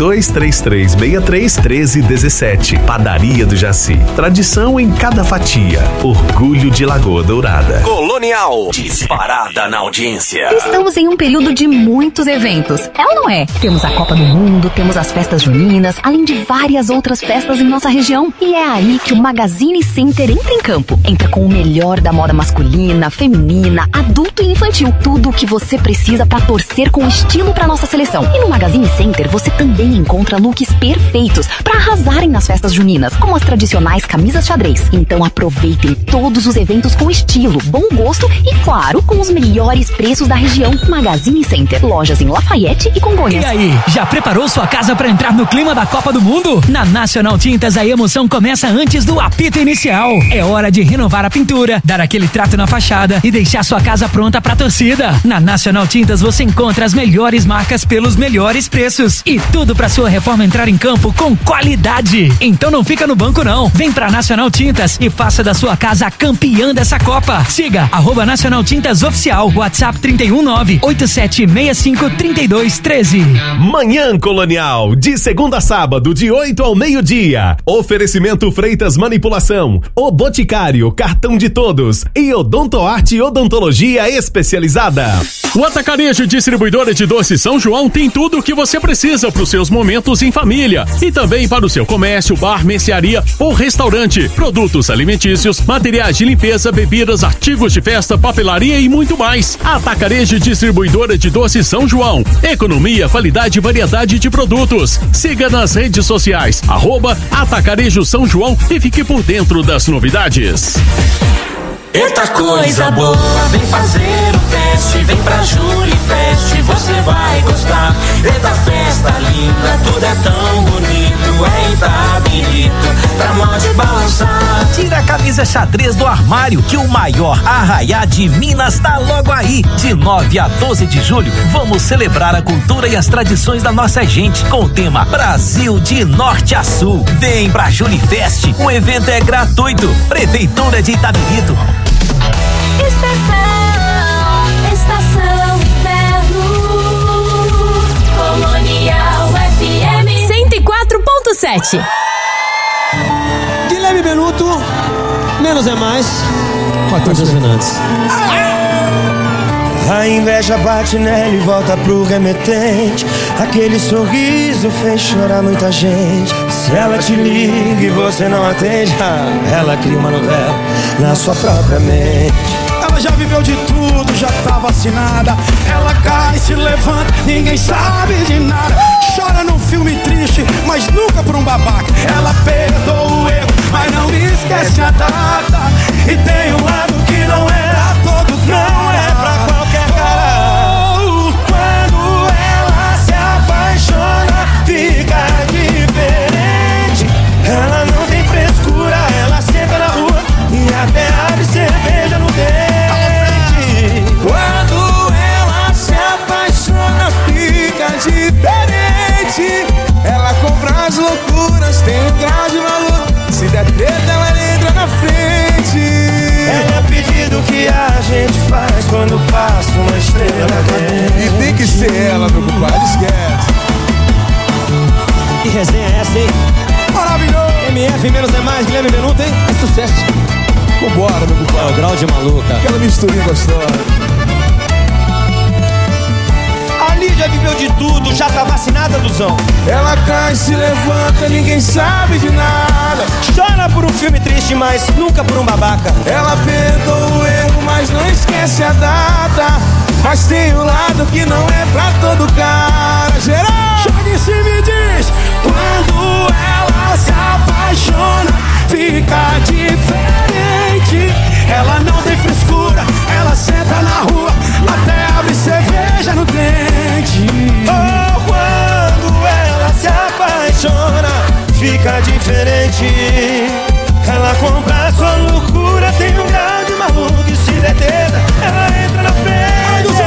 [SPEAKER 10] 32-3363-1317. Padaria do Jaci. Tradição em cada fatia. Orgulho de Lagoa Dourada.
[SPEAKER 8] Colonial. Disparada na audiência.
[SPEAKER 25] Estamos em um período de muitos eventos. É ou não é? Temos a Copa do Mundo, temos as festas juninas, além de várias outras festas em nossa região. E é aí que o Magazine Center entra em campo. Entra com o melhor da moda masculina, feminina, adulto e infantil. Tudo o que você precisa para torcer com estilo para nossa seleção. E no Magazine Center você também encontra looks perfeitos para arrasarem nas festas juninas, como as tradicionais tradicionais camisas xadrez. Então aproveitem todos os eventos com estilo, bom gosto e, claro, com os melhores preços da região. Magazine Center, lojas em Lafayette e Congonhas.
[SPEAKER 6] E aí, já preparou sua casa para entrar no clima da Copa do Mundo? Na Nacional Tintas, a emoção começa antes do apito inicial. É hora de renovar a pintura, dar aquele trato na fachada e deixar sua casa pronta pra torcida. Na Nacional Tintas você encontra as melhores marcas pelos melhores preços e tudo pra sua reforma entrar em campo com qualidade. Então não fica no banco não. Vem pra Nacional Tintas e faça da sua casa a campeã dessa Copa. Siga @Nacional Tintas Oficial, WhatsApp 319-8765-3213.
[SPEAKER 10] Manhã Colonial, de segunda a sábado, de 8 ao meio-dia. Oferecimento Freitas Manipulação, O Boticário, Cartão de Todos e Odontoarte Odontologia Especializada.
[SPEAKER 13] O Atacarejo Distribuidora de Doces São João tem tudo o que você precisa para os seus momentos em família e também para o seu comércio, bar, mercearia ou restaurante. Produtos alimentícios, materiais de limpeza, bebidas, artigos de festa, papelaria e muito mais. Atacarejo Distribuidora de Doces São João. Economia, qualidade e variedade de produtos. Siga nas redes sociais, @Atacarejo São João e fique por dentro das novidades.
[SPEAKER 3] Eita coisa boa, vem fazer o teste, vem pra Julifest, você vai gostar. Eita festa linda, tudo é tão bonito, é Itabirito, pra moda balançar.
[SPEAKER 7] Tira a camisa xadrez do armário, que o maior arraiá de Minas tá logo aí. De 9 a 12 de julho, vamos celebrar a cultura e as tradições da nossa gente, com o tema Brasil de Norte a Sul. Vem pra Julifest, o evento é gratuito. Prefeitura de Itabirito.
[SPEAKER 18] Estação Inverno, Colonial FM
[SPEAKER 2] 104.7.
[SPEAKER 9] Guilherme Benuto, menos é mais. Matheus Fernandes.
[SPEAKER 3] A inveja bate nela e volta pro remetente. Aquele sorriso fez chorar muita gente. Se ela te liga e você não atende, ela cria uma novela na sua própria mente.
[SPEAKER 1] Ela já viveu de tudo, já tá vacinada. Ela cai, se levanta, ninguém sabe de nada. Chora num filme triste, mas nunca por um babaca. Ela perdoa o erro, mas não esquece a data. E tem um lado que não era todo, não é pra qualquer cara. Quando ela se apaixona, fica diferente. Ela não tem frescura, ela senta na rua e até abre cerveja no dente. Quando ela se apaixona, fica diferente. Ela compra as loucuras, tem um grau de valor. Se der treta, ela entra na frente. É o pedido que a gente faz quando passa uma estrela cadente.
[SPEAKER 5] E tem que ser ela, meu compadre, esquece.
[SPEAKER 9] Que resenha é essa, hein?
[SPEAKER 1] Maravilhoso!
[SPEAKER 9] MF menos é mais, Guilherme Benuto, hein? É sucesso.
[SPEAKER 5] Vambora, meu compadre.
[SPEAKER 9] É o grau de maluca.
[SPEAKER 5] Aquela misturinha gostosa.
[SPEAKER 9] A Lídia viveu de tudo, já tá vacinada, Duzão.
[SPEAKER 3] Ela cai, se levanta, ninguém sabe de nada.
[SPEAKER 9] Chora por um filme triste, mas nunca por um babaca.
[SPEAKER 3] Ela perdoa o erro, mas não esquece a data. Mas tem um lado que não é pra todo cara. Geral,
[SPEAKER 1] chega em cima e diz: quando ela se apaixona, fica diferente. Ela não tem frescura, ela senta na rua, até abre cerveja no dente.
[SPEAKER 3] Oh, quando ela se apaixona, fica diferente. Ela compra sua loucura, tem um grau de maluco e se der teta, ela entra na frente.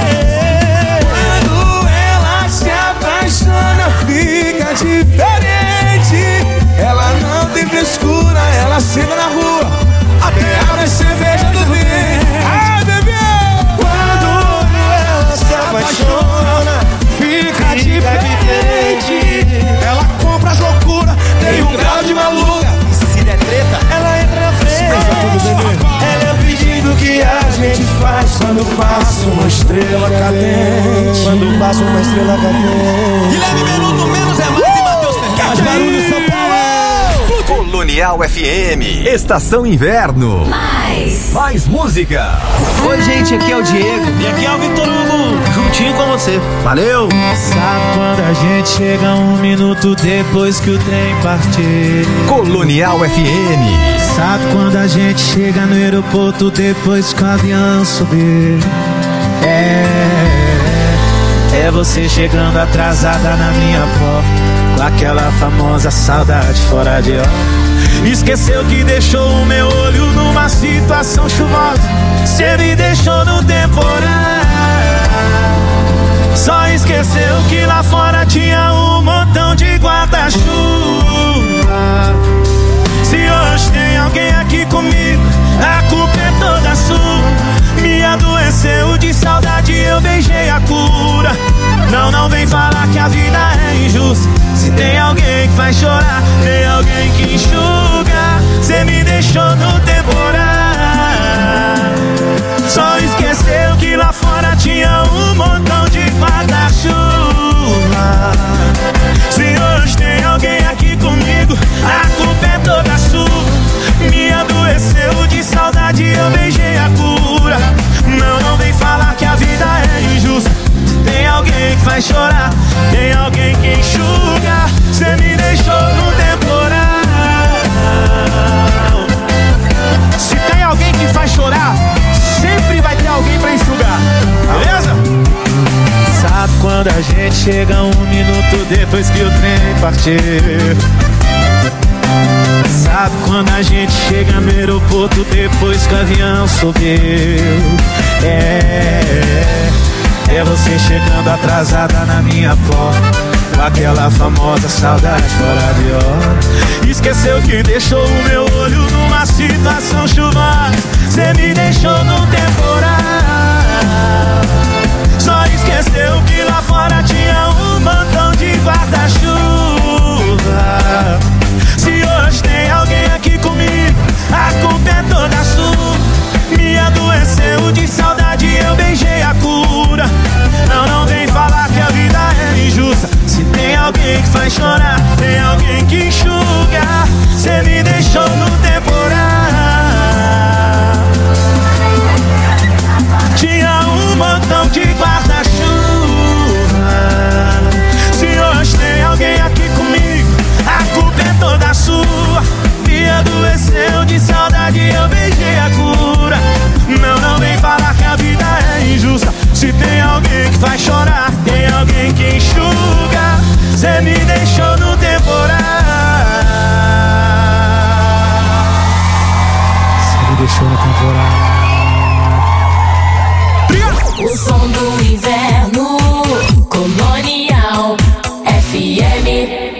[SPEAKER 3] Quando ela se apaixona, fica diferente. Ela não tem frescura, ela senta na rua, até abre cerveja do dente. Ai, bebê! Quando ela se apaixona, fica diferente.
[SPEAKER 1] Ela compra as loucuras, tem um grau de maluca.
[SPEAKER 9] Se der treta,
[SPEAKER 3] ela entra na frente. Ela é o pedido que a gente faz quando passa uma estrela cadente. Quando passa uma estrela cadente.
[SPEAKER 9] Guilherme Benuto, menos é mais, e Matheus Fernandes. Barulho, São Paulo.
[SPEAKER 8] Colonial FM, Estação Inverno. Mais música.
[SPEAKER 7] Oi, gente, aqui é o Diego.
[SPEAKER 9] E aqui é o Vitor Hugo, juntinho com você.
[SPEAKER 7] Valeu!
[SPEAKER 3] Sabe quando a gente chega 1 minuto depois que o trem partir.
[SPEAKER 8] Colonial FM.
[SPEAKER 3] Sabe quando a gente chega no aeroporto depois que o avião subir? É você chegando atrasada na minha porta, com aquela famosa saudade fora de hora. Esqueceu que deixou o meu olho numa situação chuvosa. Cê me deixou no temporal. Só esqueceu que lá fora tinha um montão de guarda-chuva. Se hoje tem alguém aqui comigo, a culpa é toda sua. Me adoeceu de saudade, eu beijei a cura. Não vem falar que a vida é injusta. Se tem alguém que faz chorar, tem alguém que enxuga. Cê me deixou no temporal. Só esqueceu que lá fora tinha um montão de guarda-chuva. Se hoje tem alguém aqui comigo, a culpa é toda sua. Me adoeceu de saudade, eu beijei a cura. Não vem falar que a vida é injusta. Tem alguém que faz chorar, tem alguém que enxuga. Cê me deixou no temporal. Se tem alguém que faz chorar, sempre vai ter alguém pra enxugar, beleza? Sabe quando a gente chega 1 minuto depois que o trem partir? Sabe quando a gente chega no aeroporto depois que o avião subiu? É você chegando atrasada na minha porta, com aquela famosa saudade fora de hora. Esqueceu que deixou o meu olho numa situação chuvosa. Cê me deixou no temporal. Só esqueceu que lá fora tinha um montão de guarda-chuva. Se hoje tem alguém aqui comigo, a culpa é toda sua. Me adoeceu de saudade, eu beijei a cura. Não vem falar que a vida é injusta. Se tem alguém que faz chorar, tem alguém que enxuga. Cê me deixou no temporal. Tinha um montão de guarda-chuva. Se hoje tem alguém aqui comigo, a culpa é toda sua. Me adoeceu de saudade, eu beijei a cura. Não vem falar que a vida é injusta. Se tem alguém que faz chorar, tem alguém que enxuga. Cê me deixou no temporal. Cê me deixou no temporal.
[SPEAKER 11] O som do inverno, Colonial FM.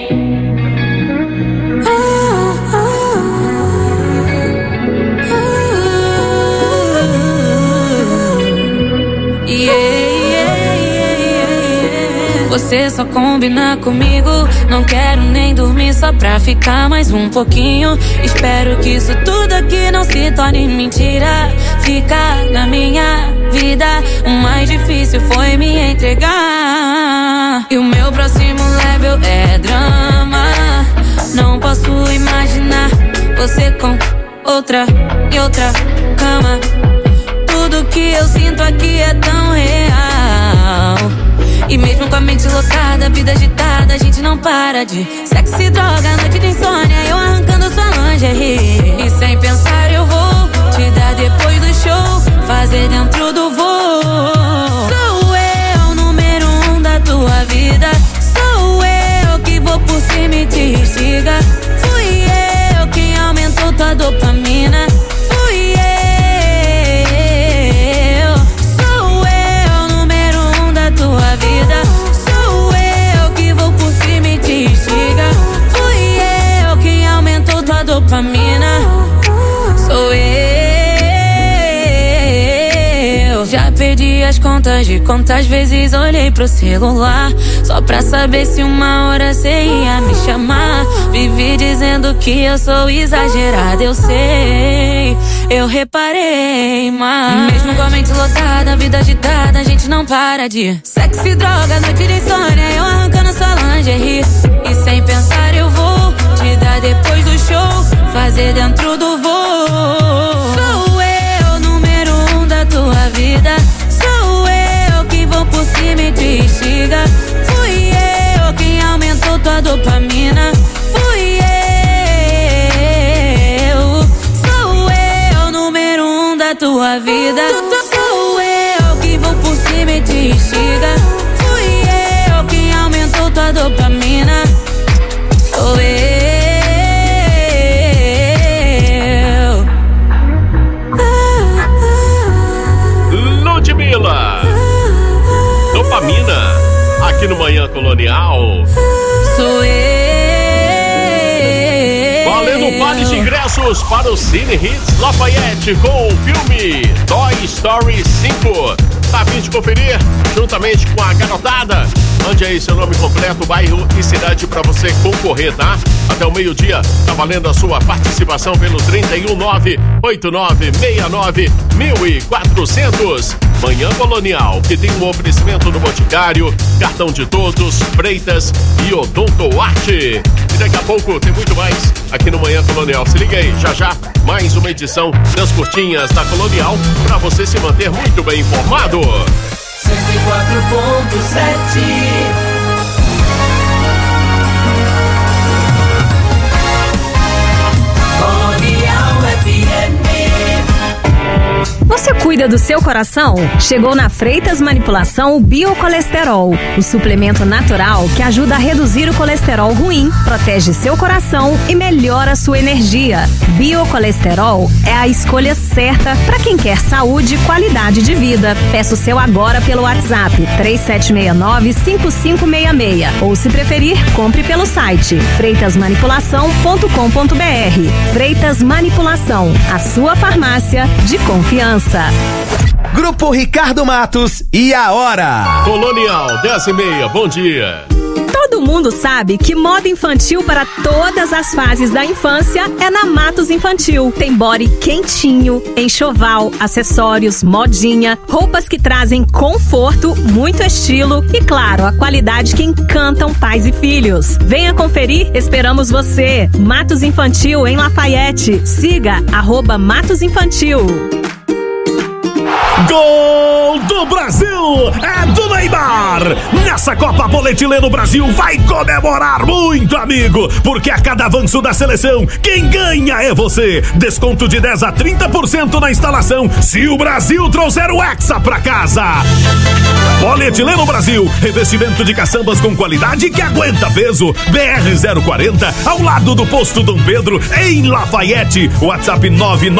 [SPEAKER 12] Você só combina comigo, não quero nem dormir só pra ficar mais um pouquinho. Espero que isso tudo aqui não se torne mentira. Ficar na minha vida, o mais difícil foi me entregar. E o meu próximo level é drama. Não posso imaginar você com outra e outra cama. Tudo que eu sinto aqui é tão real. E mesmo com a mente lotada, vida agitada, a gente não para de sexo e droga, noite de insônia, eu arrancando sua lingerie. E sem pensar eu vou te dar depois do show, fazer dentro do voo. Sou eu, número 1 da tua vida. Sou eu que vou por cima e te instiga. Fui eu quem aumentou tua dopamina. Fui eu. Sou eu, número 1 da tua vida. Sou eu que vou por cima e te instiga. Fui eu quem aumentou tua dopamina. Sou eu. Já perdi as contas de quantas vezes olhei pro celular só pra saber se uma hora cê ia me chamar. Vivi dizendo que eu sou exagerada, eu sei, eu reparei, mas mesmo com a mente lotada, vida agitada, a gente não para de sexo e droga, noite de insônia, eu arrancando sua lingerie. E sem pensar eu vou te dar depois do show, fazer dentro do voo. Sou eu, número 1 da tua vida. Sou eu que vou por cima e te instiga. Fui eu sua vida. Sou eu que vou por cima e te instiga. Fui eu que aumentou tua dopamina. Sou eu.
[SPEAKER 4] Ludmilla, dopamina, aqui no Manhã Colonial.
[SPEAKER 12] Sou eu.
[SPEAKER 4] Valendo pares de ingressos para o Cine Hits Lafayette com o filme Toy Story 5. Tá a fim de conferir juntamente com a garotada? Mande aí seu nome completo, bairro e cidade pra você concorrer, tá? Até o meio-dia, tá valendo a sua participação pelo 319-8969-1400. Manhã Colonial, que tem um oferecimento do Boticário, Cartão de Todos, Freitas e Odontoarte. E daqui a pouco tem muito mais aqui no Manhã Colonial. Se liga aí, já mais uma edição das curtinhas da Colonial pra você se manter muito bem informado.
[SPEAKER 11] 104.7 Colonial FM.
[SPEAKER 2] Você cuida do seu coração? Chegou na Freitas Manipulação o Biocolesterol, o suplemento natural que ajuda a reduzir o colesterol ruim, protege seu coração e melhora sua energia. Biocolesterol é a escolha certa para quem quer saúde e qualidade de vida. Peça o seu agora pelo WhatsApp 3769-5566 ou, se preferir, compre pelo site freitasmanipulação.com.br. Freitas Manipulação, a sua farmácia de confiança.
[SPEAKER 8] Grupo Ricardo Matos e a hora.
[SPEAKER 4] Colonial, 10h30, bom dia.
[SPEAKER 2] Todo mundo sabe que moda infantil para todas as fases da infância é na Matos Infantil. Tem body quentinho, enxoval, acessórios, modinha, roupas que trazem conforto, muito estilo e, claro, a qualidade que encantam pais e filhos. Venha conferir, esperamos você. Matos Infantil em Lafayette. Siga @Matos Infantil.
[SPEAKER 5] Gol do Brasil é do Neymar. Nessa Copa Polietileno Brasil vai comemorar muito, amigo, porque a cada avanço da seleção, quem ganha é você. Desconto de 10 a 30% na instalação se o Brasil trouxer o Hexa pra casa. Polietileno Brasil, revestimento de caçambas com qualidade que aguenta peso. BR 040, ao lado do posto Dom Pedro, em Lafayette. WhatsApp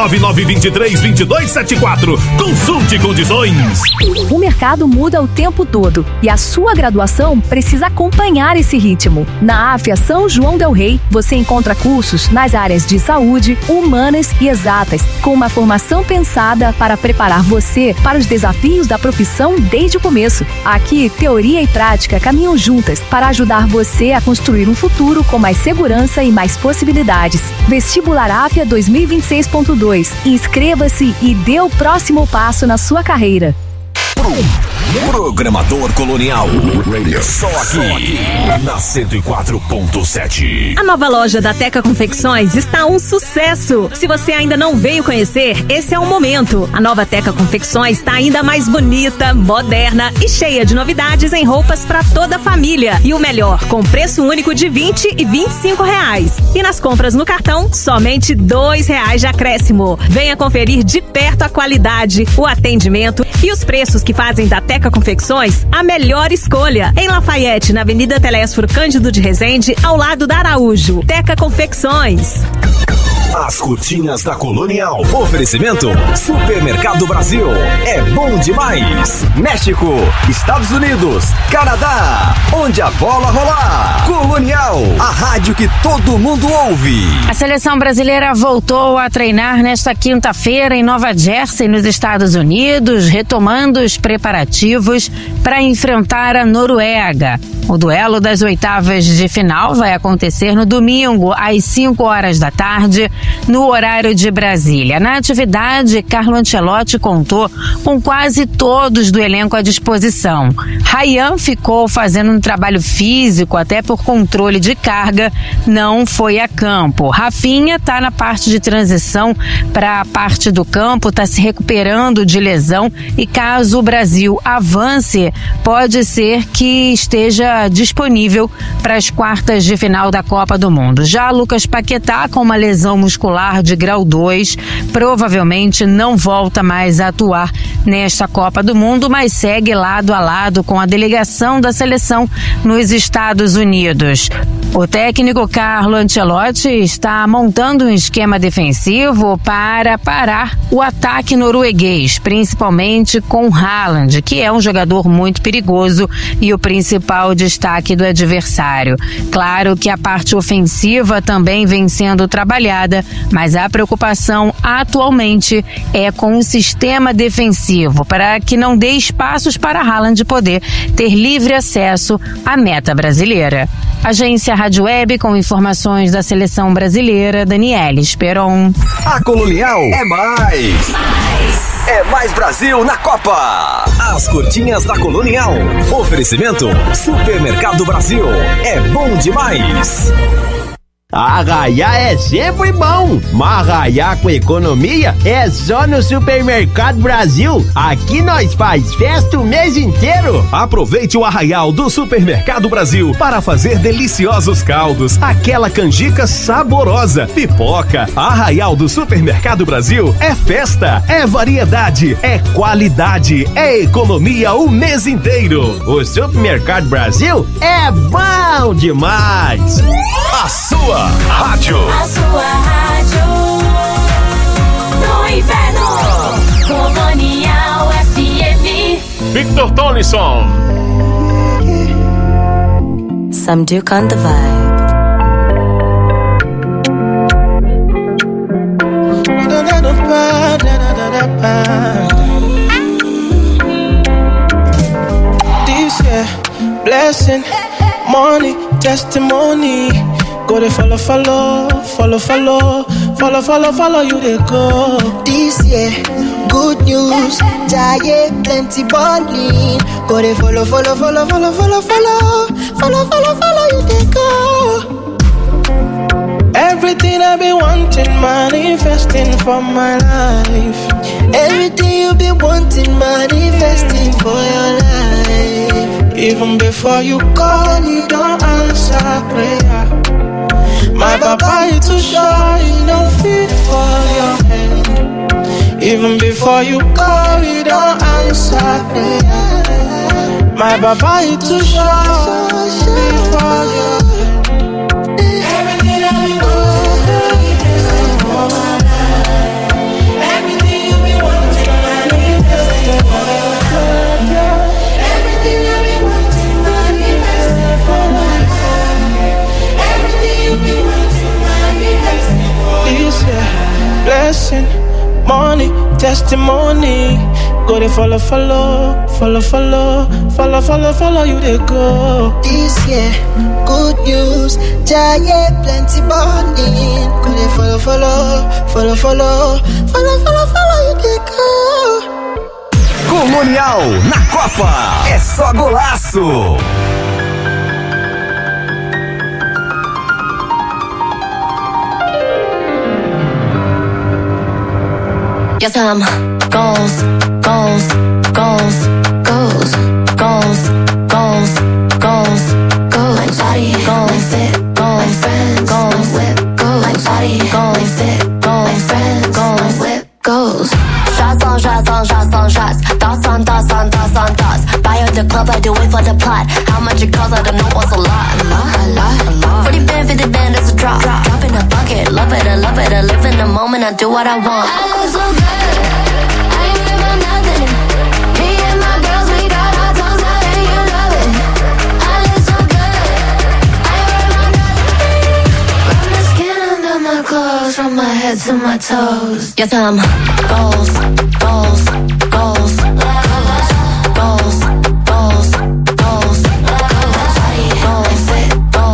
[SPEAKER 5] 999232274. Consulte condições.
[SPEAKER 24] O mercado muda o tempo todo e a sua graduação precisa acompanhar esse ritmo. Na AFIA São João del Rei, você encontra cursos nas áreas de saúde, humanas e exatas, com uma formação pensada para preparar você para os desafios da profissão desde o começo. Aqui, teoria e prática caminham juntas para ajudar você a construir um futuro com mais segurança e mais possibilidades. Vestibular AFIA 2026.2. Inscreva-se e dê o próximo passo na sua carreira.
[SPEAKER 8] Programador Colonial. Só aqui na 104.7.
[SPEAKER 2] A nova loja da Teca Confecções está um sucesso. Se você ainda não veio conhecer, esse é o momento. A nova Teca Confecções está ainda mais bonita, moderna e cheia de novidades em roupas para toda a família. E o melhor, com preço único de R$20 e R$25. E nas compras no cartão, somente R$2 de acréscimo. Venha conferir de perto a qualidade, o atendimento e os preços que fazem da Teca Confecções a melhor escolha. Em Lafayette, na Avenida Telésforo Cândido de Resende, ao lado da Araújo. Teca Confecções.
[SPEAKER 8] As curtinhas da Colonial. Oferecimento Supermercado Brasil. É bom demais. México, Estados Unidos, Canadá. Onde a bola rolar. Colonial, a rádio que todo mundo ouve.
[SPEAKER 14] A seleção brasileira voltou a treinar nesta quinta-feira em Nova Jersey, nos Estados Unidos, retomando os preparativos para enfrentar a Noruega. O duelo das oitavas de final vai acontecer no domingo, às 5 horas da tarde, no horário de Brasília. Na atividade, Carlo Ancelotti contou com quase todos do elenco à disposição. Ryan ficou fazendo um trabalho físico, até por controle de carga, não foi a campo. Rafinha está na parte de transição para a parte do campo, está se recuperando de lesão e caso o Brasil avance Messi pode ser que esteja disponível para as quartas de final da Copa do Mundo. Já Lucas Paquetá, com uma lesão muscular de grau 2, provavelmente não volta mais a atuar nesta Copa do Mundo, mas segue lado a lado com a delegação da seleção nos Estados Unidos. O técnico Carlo Ancelotti está montando um esquema defensivo para parar o ataque norueguês, principalmente com Haaland, que é um jogador muito perigoso e o principal destaque do adversário. Claro que a parte ofensiva também vem sendo trabalhada, mas a preocupação atualmente é com o sistema defensivo, para que não dê espaços para Haaland poder ter livre acesso à meta brasileira. Agência Rádio Web com informações da seleção brasileira, Daniele Esperon.
[SPEAKER 8] A Colonial é mais. É mais Brasil na Copa. As curtinhas da Colonial. Oferecimento Supermercado Brasil. É bom demais.
[SPEAKER 15] Arraiar é sempre bom, mas arraiar com economia é só no Supermercado Brasil. Aqui nós faz festa o mês inteiro.
[SPEAKER 10] Aproveite o arraial do Supermercado Brasil para fazer deliciosos caldos, aquela canjica saborosa, pipoca. Arraial do Supermercado Brasil é festa, é variedade, é qualidade, é economia o mês inteiro.
[SPEAKER 15] O Supermercado Brasil é bom demais.
[SPEAKER 8] A sua rádio.
[SPEAKER 11] A sua rádio. No inverno. Colonial FM.
[SPEAKER 4] Victor Tonison.
[SPEAKER 16] Some do canta vibe.
[SPEAKER 3] This year, blessing, money, testimony. Go to follow, you they go.
[SPEAKER 17] This year, good news, giant plenty bonding. Go to follow, you they go.
[SPEAKER 3] Everything I've been wanting, manifesting for my life.
[SPEAKER 17] Everything you've been wanting, manifesting for your life.
[SPEAKER 3] Even before you call, you don't answer prayer. My papa, you too shy, you don't fit for your hand. Even before you call, you don't answer prayer. My papa, you too shy, before your hand. Everything I've been wanting, for my life. Everything you've been wanting, manifesting for your life. Everything I've been wanting, manifesting for my life. Everything you've been wanting, manifesting for this year, blessing, money, testimony. Go to follow, you they go.
[SPEAKER 17] This year, good news, giant plenty bonding. Go to follow, you they go.
[SPEAKER 8] Colonial na Copa. É só golaço.
[SPEAKER 16] Yes, I'm goals, goals, goals, goals, goals, goals, goals, goals. My body, goals, my fit, goals, my friends, goals, my whip, goals, my body, goals, my fit, goals, my friends, goals, my whip, goals. Shots on shots on shots on shots. Thoughts on thoughts on thoughts on thoughts. Buy out the club, I do it for the plot. How much it costs, I don't know what's a lot. A lot. 40 band, it's a drop. Drop in a bucket, love it, I love it. I live in the moment, I do what I want. I look so good. I ain't worried about nothing. Me and my girls, we got our tongues out and you love it. I look so good. I ain't worried about nothing. From the skin under my clothes, from my head to my toes. Yes, I'm goals, goals,